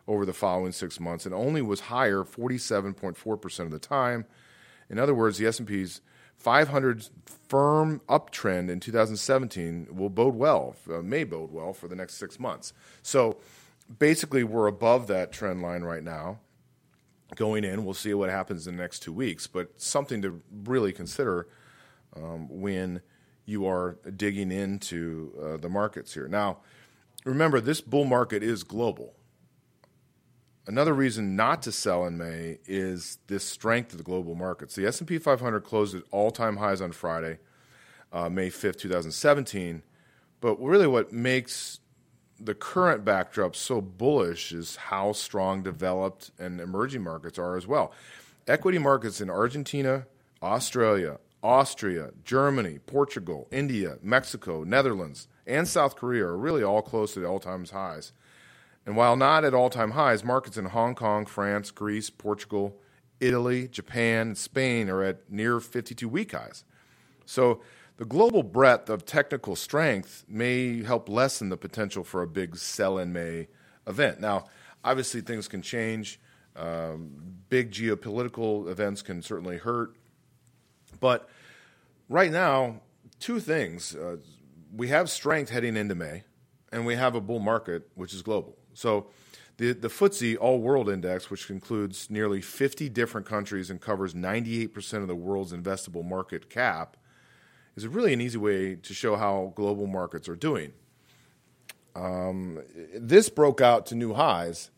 over the following six months and only was higher forty-seven point four percent of the time. In other words, the S and P's five hundred firm uptrend in two thousand seventeen will bode well, uh, may bode well for the next six months. So basically, we're above that trend line right now. Going in, we'll see what happens in the next two weeks, but something to really consider um, when you are digging into uh, the markets here. Now, remember, this bull market is global. Another reason not to sell in May is this strength of the global markets. The S and P five hundred closed at all-time highs on Friday, uh, May fifth, twenty seventeen. But really what makes the current backdrop so bullish is how strong developed and emerging markets are as well. Equity markets in Argentina, Australia, Austria, Germany, Portugal, India, Mexico, Netherlands, and South Korea are really all close to the all-time highs. And while not at all-time highs, markets in Hong Kong, France, Greece, Portugal, Italy, Japan, and Spain are at near fifty-two-week highs. So the global breadth of technical strength may help lessen the potential for a big sell-in-May event. Now, obviously things can change. Um, big geopolitical events can certainly hurt. But right now, two things. Uh, we have strength heading into May, and we have a bull market, which is global. So the, the F T S E All-World Index, which includes nearly fifty different countries and covers ninety-eight percent of the world's investable market cap, is really an easy way to show how global markets are doing. Um, this broke out to new highs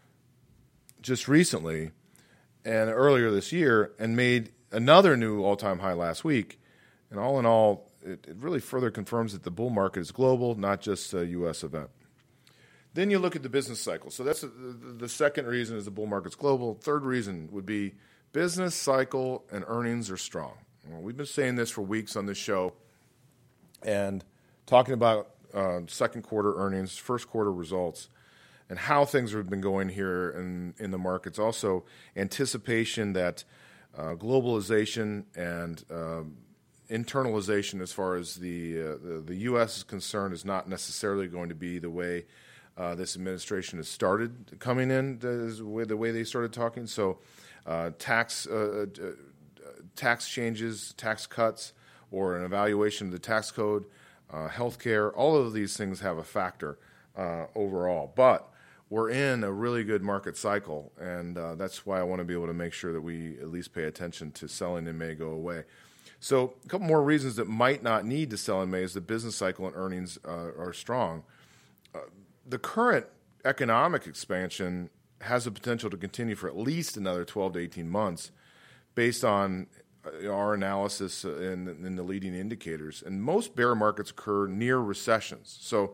just recently and earlier this year and made another new all-time high last week. And all in all, it, it really further confirms that the bull market is global, not just a U S event. Then you look at the business cycle. So that's a, the, the second reason is the bull market's global. Third reason would be business cycle and earnings are strong. Well, we've been saying this for weeks on this show and talking about uh, second quarter earnings, first quarter results, and how things have been going here in, in the markets. Also, anticipation that uh, globalization and um, internalization as far as the, uh, the the U S is concerned is not necessarily going to be the way uh, this administration has started coming in, the way, the way they started talking. So uh, tax uh, uh, tax changes, tax cuts, or an evaluation of the tax code, uh, healthcare, all of these things have a factor uh, overall. But we're in a really good market cycle, and uh, that's why I want to be able to make sure that we at least pay attention to selling in May go away. So a couple more reasons that might not need to sell in May is the business cycle and earnings uh, are strong. Uh, the current economic expansion has the potential to continue for at least another twelve to eighteen months based on our analysis in, in the leading indicators. And most bear markets occur near recessions. So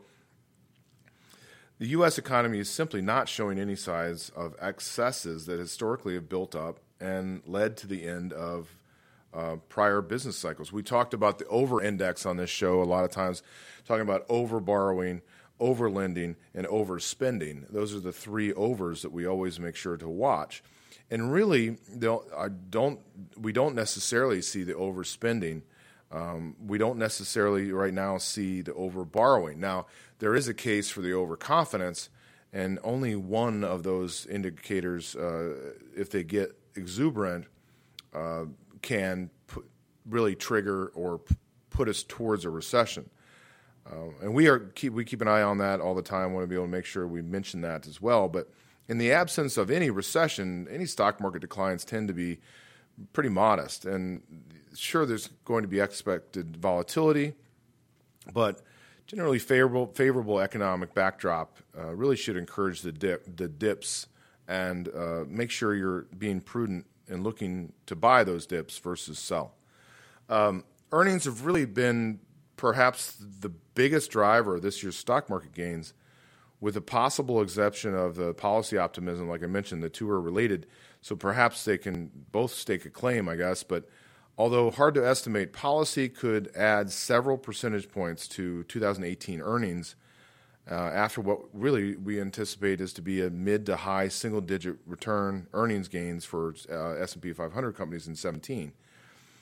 the U S economy is simply not showing any signs of excesses that historically have built up and led to the end of uh, prior business cycles. We talked about the over-index on this show a lot of times, talking about over-borrowing, over-lending, and overspending. Those are the three overs that we always make sure to watch. And really, I don't, we don't necessarily see the overspending. Um, we don't necessarily right now see the over-borrowing. Now, there is a case for the overconfidence, and only one of those indicators, uh, if they get exuberant, uh, can put, really trigger or p- put us towards a recession. Uh, and we are keep we keep an eye on that all the time. I want to be able to make sure we mention that as well. But in the absence of any recession, any stock market declines tend to be pretty modest. And sure, there's going to be expected volatility, but generally favorable favorable economic backdrop uh, really should encourage the dip, the dips and uh, make sure you're being prudent and looking to buy those dips versus sell. Um, earnings have really been perhaps the biggest driver of this year's stock market gains, with the possible exception of the policy optimism. Like I mentioned, the two are related, so perhaps they can both stake a claim, I guess. But although hard to estimate, policy could add several percentage points to two thousand eighteen earnings uh, after what really we anticipate is to be a mid to high single-digit return earnings gains for uh, S and P five hundred companies in seventeen.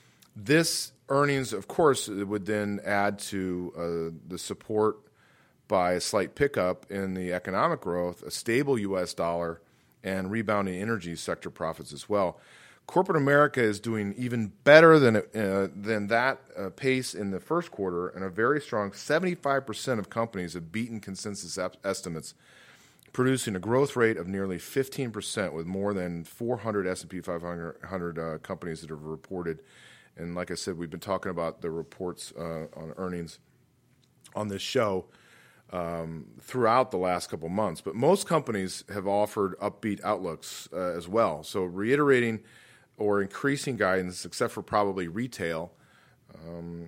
This earnings, of course, would then add to uh, the support by a slight pickup in the economic growth, a stable U S dollar, and rebounding energy sector profits as well. Corporate America is doing even better than uh, than that uh, pace in the first quarter, and a very strong seventy-five percent of companies have beaten consensus ep- estimates, producing a growth rate of nearly fifteen percent with more than four hundred S and P five hundred uh, companies that have reported. And like I said, we've been talking about the reports uh, on earnings on this show um, throughout the last couple months. But most companies have offered upbeat outlooks uh, as well. So reiterating or increasing guidance, except for probably retail, um,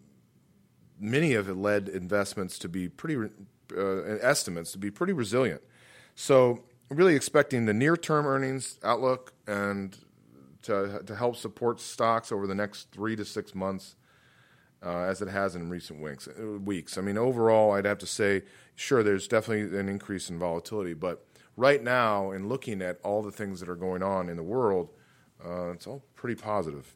many have led investments to be pretty, uh, estimates to be pretty resilient. So really expecting the near-term earnings outlook and to to help support stocks over the next three to six months, uh, as it has in recent weeks. Weeks. I mean, overall, I'd have to say, sure, there's definitely an increase in volatility, but right now, in looking at all the things that are going on in the world, uh, it's all pretty positive.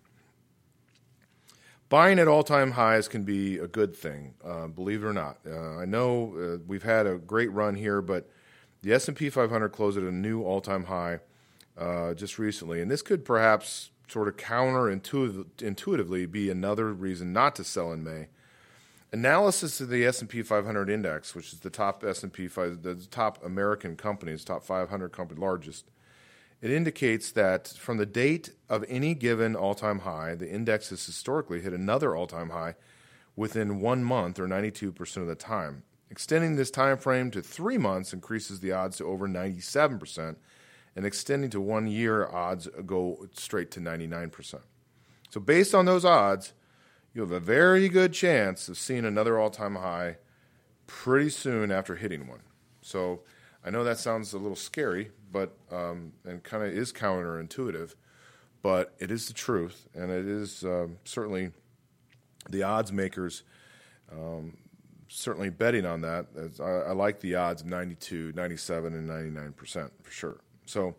Buying at all-time highs can be a good thing, uh, believe it or not. Uh, I know uh, we've had a great run here, but the S and P five hundred closed at a new all-time high uh, just recently, and this could perhaps sort of counterintuitively be another reason not to sell in May. Analysis of the S and P five hundred index, which is the top S and P five, the top American companies, top five hundred companies, largest, it indicates that from the date of any given all-time high, the index has historically hit another all-time high within one month or ninety-two percent of the time. Extending this time frame to three months increases the odds to over ninety-seven percent, and extending to one year, odds go straight to ninety-nine percent. So based on those odds, you have a very good chance of seeing another all-time high pretty soon after hitting one. So I know that sounds a little scary, but um, and kind of is counterintuitive, but it is the truth, and it is um, certainly the odds makers um, certainly betting on that. As I, I like the odds of ninety-two, ninety-seven, and ninety-nine percent for sure. So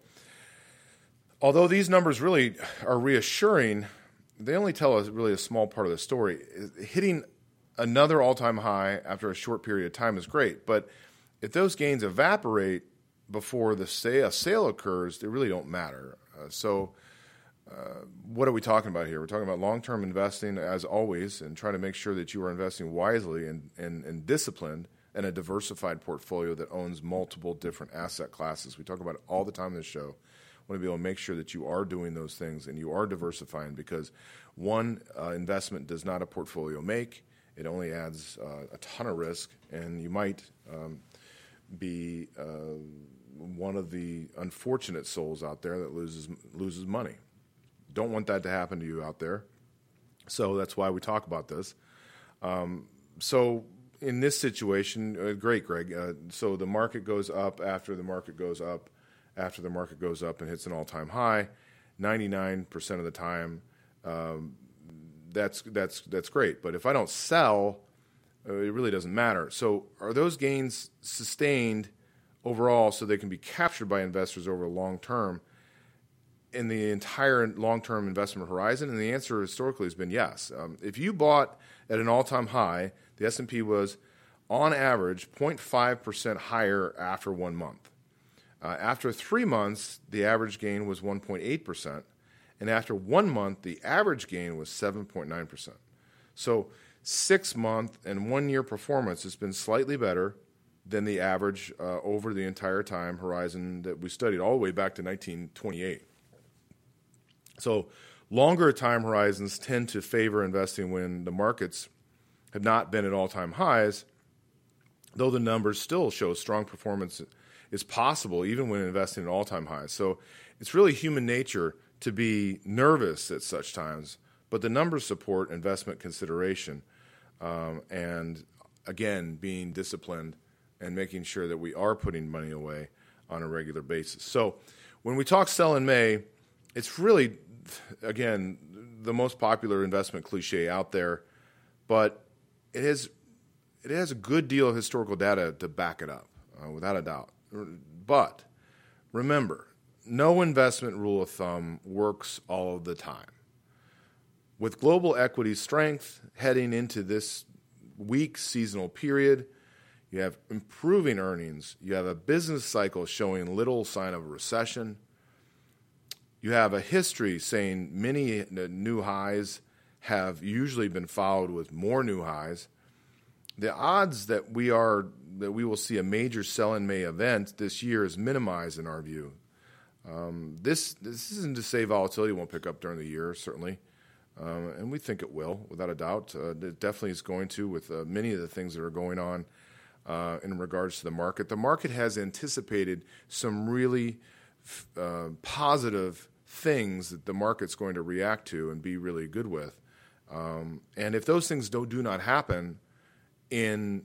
although these numbers really are reassuring, they only tell us really a small part of the story. Hitting another all-time high after a short period of time is great, but if those gains evaporate before the sale, a sale occurs, they really don't matter. Uh, so uh, what are we talking about here? We're talking about long-term investing, as always, and trying to make sure that you are investing wisely and, and, and disciplined in a diversified portfolio that owns multiple different asset classes. We talk about it all the time in this show. I want to be able to make sure that you are doing those things and you are diversifying, because one uh, investment does not a portfolio make. It only adds uh, a ton of risk, and you might um, be uh, one of the unfortunate souls out there that loses loses money. Don't want that to happen to you out there. So that's why we talk about this. Um, so in this situation, uh, great, Greg. Uh, so the market goes up after the market goes up, after the market goes up and hits an all-time high, ninety-nine percent of the time. Um, that's that's that's great. But if I don't sell, uh, it really doesn't matter. So are those gains sustained overall so they can be captured by investors over the long term in the entire long-term investment horizon? And the answer historically has been yes. Um, if you bought at an all-time high, the S and P was, on average, zero point five percent higher after one month. Uh, after three months, the average gain was one point eight percent. And after one month, the average gain was seven point nine percent. So six-month and one-year performance has been slightly better than the average uh, over the entire time horizon that we studied, all the way back to nineteen twenty-eight. So longer time horizons tend to favor investing when the markets have not been at all-time highs, though the numbers still show strong performance is possible even when investing at all-time highs. So it's really human nature to be nervous at such times, but the numbers support investment consideration um, and, again, being disciplined and making sure that we are putting money away on a regular basis. So when we talk sell in May, it's really, again, the most popular investment cliche out there, but it has, it has a good deal of historical data to back it up, uh, without a doubt. But remember, no investment rule of thumb works all of the time. With global equity strength heading into this weak seasonal period, You have improving earnings. You have a business cycle showing little sign of a recession. You have a history saying many new highs have usually been followed with more new highs. The odds that we are that we will see a major sell-in May event this year is minimized in our view. Um, this this isn't to say volatility won't pick up during the year, certainly, um, and we think it will, without a doubt. Uh, it definitely is going to, with uh, many of the things that are going on uh, in regards to the market. The market has anticipated some really uh, positive things that the market's going to react to and be really good with. Um, and if those things do, do not happen in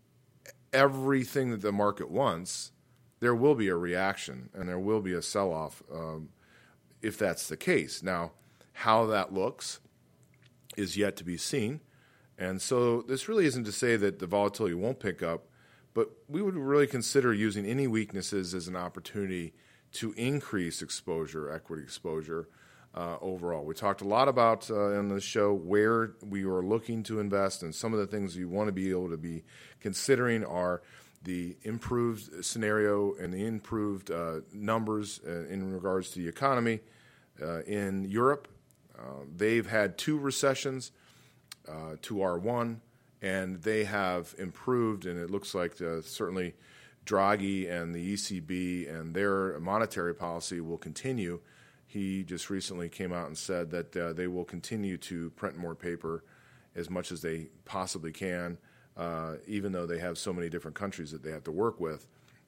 everything that the market wants, there will be a reaction and there will be a sell-off um, if that's the case. Now, how that looks is yet to be seen. And so this really isn't to say that the volatility won't pick up, but we would really consider using any weaknesses as an opportunity to increase exposure, equity exposure, uh, overall. We talked a lot about uh, in the show where we are looking to invest, and some of the things you want to be able to be considering are the improved scenario and the improved uh, numbers uh, in regards to the economy uh, in Europe. Uh, they've had two recessions uh, to R one, and they have improved, and it looks like uh, certainly Draghi and the E C B and their monetary policy will continue. He just recently came out and said that uh, they will continue to print more paper as much as they possibly can, uh, even though they have so many different countries that they have to work with.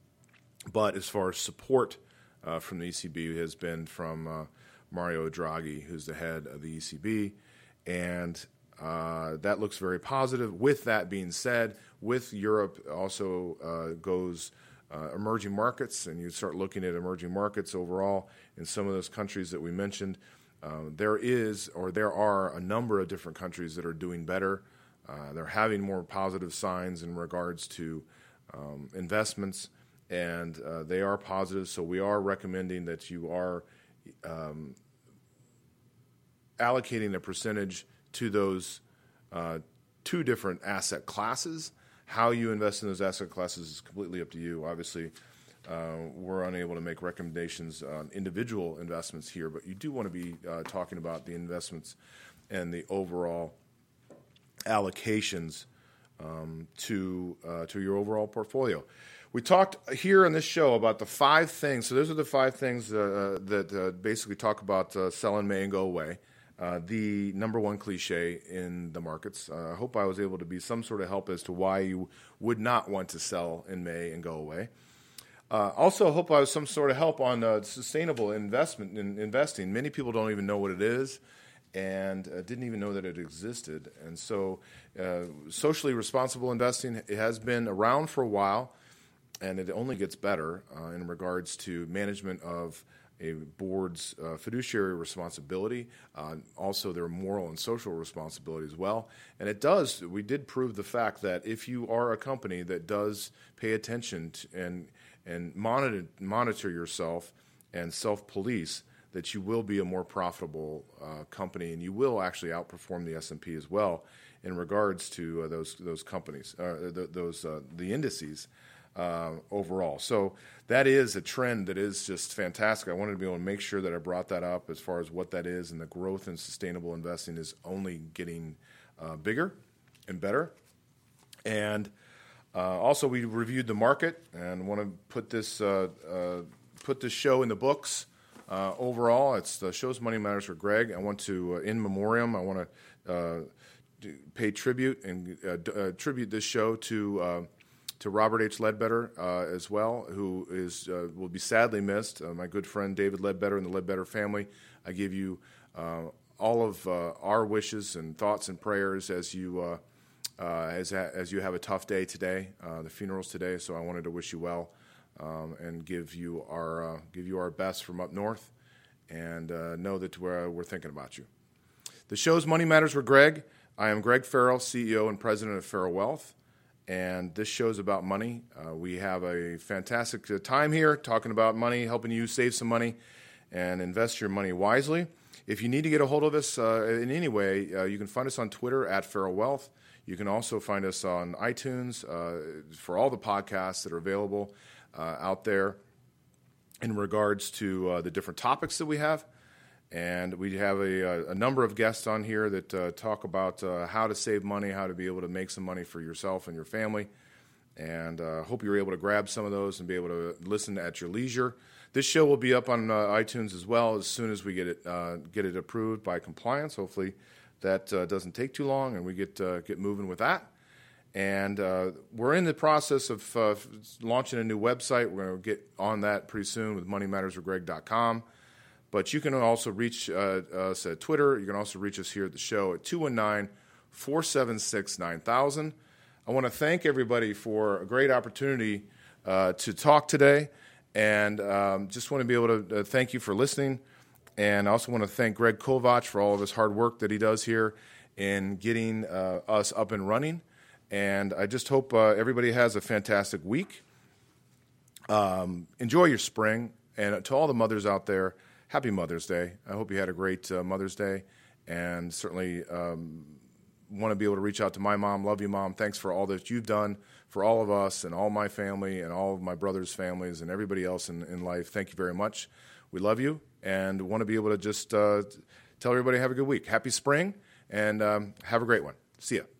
But as far as support uh, from the E C B has been from uh, Mario Draghi, who's the head of the E C B, and uh, that looks very positive. With that being said, with Europe also uh, goes uh, emerging markets, and you start looking at emerging markets overall in some of those countries that we mentioned. Uh, there is, or there are, a number of different countries that are doing better. Uh, they're having more positive signs in regards to um, investments, and uh, they are positive. So we are recommending that you are um, allocating a percentage to those uh, two different asset classes. How you invest in those asset classes is completely up to you. Obviously, uh, we're unable to make recommendations on individual investments here, but you do want to be uh, talking about the investments and the overall allocations um, to uh, to your overall portfolio. We talked here on this show about the five things. So those are the five things uh, that uh, basically talk about uh, sell in May and go away. Uh, the number one cliche in the markets. Uh, I hope I was able to be some sort of help as to why you would not want to sell in May and go away. Uh, also, hope I was some sort of help on uh, sustainable investment in investing. Many people don't even know what it is and uh, didn't even know that it existed. And so uh, socially responsible investing, it has been around for a while, and it only gets better uh, in regards to management of a board's uh, fiduciary responsibility, uh, also their moral and social responsibility as well. And it does, we did prove the fact that if you are a company that does pay attention to, and and monitor, monitor yourself and self-police, that you will be a more profitable uh, company, and you will actually outperform the S and P as well in regards to uh, those those companies, uh, th- those uh, the indices. Uh, overall. So that is a trend that is just fantastic. I wanted to be able to make sure that I brought that up as far as what that is, and the growth in sustainable investing is only getting uh, bigger and better. And uh, also we reviewed the market and want to put this uh, uh, put this show in the books. Uh, overall, it's the show's Money Matters for Greg. I want to, uh, in memoriam, I want to uh, do, pay tribute and uh, d- uh, tribute this show to uh, to Robert H. Ledbetter uh, as well, who is uh, will be sadly missed. Uh, my good friend David Ledbetter and the Ledbetter family, I give you uh, all of uh, our wishes and thoughts and prayers as you uh, uh, as as you have a tough day today. Uh, the funeral's today, so I wanted to wish you well um, and give you our uh, give you our best from up north, and uh, know that we're, we're thinking about you. The show's Money Matters with Greg. I am Greg Farrell, C E O and President of Farrell Wealth. And this show's about money. Uh, we have a fantastic uh, time here talking about money, helping you save some money and invest your money wisely. If you need to get a hold of us uh, in any way, uh, you can find us on Twitter at Farrell Wealth. You can also find us on iTunes uh, for all the podcasts that are available uh, out there in regards to uh, the different topics that we have. And we have a, a number of guests on here that uh, talk about uh, how to save money, how to be able to make some money for yourself and your family. And I uh, hope you're able to grab some of those and be able to listen at your leisure. This show will be up on uh, iTunes as well as soon as we get it uh, get it approved by compliance. Hopefully that uh, doesn't take too long and we get uh, get moving with that. And uh, we're in the process of uh, launching a new website. We're going to get on that pretty soon with money matters with greg dot com. But you can also reach uh, us at Twitter. You can also reach us here at the show at two one nine, four seven six, nine thousand. I want to thank everybody for a great opportunity uh, to talk today. And um, just want to be able to uh, thank you for listening. And I also want to thank Greg Kovach for all of his hard work that he does here in getting uh, us up and running. And I just hope uh, everybody has a fantastic week. Um, enjoy your spring. And to all the mothers out there, happy Mother's Day. I hope you had a great uh, Mother's Day. And certainly um, want to be able to reach out to my mom. Love you, Mom. Thanks for all that you've done for all of us and all my family and all of my brother's families and everybody else in, in life. Thank you very much. We love you and want to be able to just uh, tell everybody have a good week. Happy spring, and um, have a great one. See ya.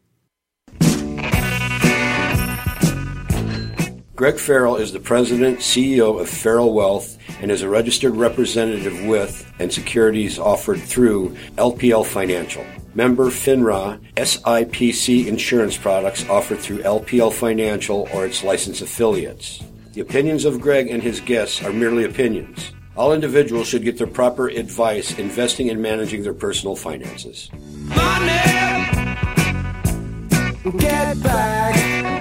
Greg Farrell is the president, C E O of Farrell Wealth, and is a registered representative with and securities offered through L P L Financial. Member FINRA, S I P C insurance products offered through L P L Financial or its licensed affiliates. The opinions of Greg and his guests are merely opinions. All individuals should get their proper advice investing and managing their personal finances. Money, get back.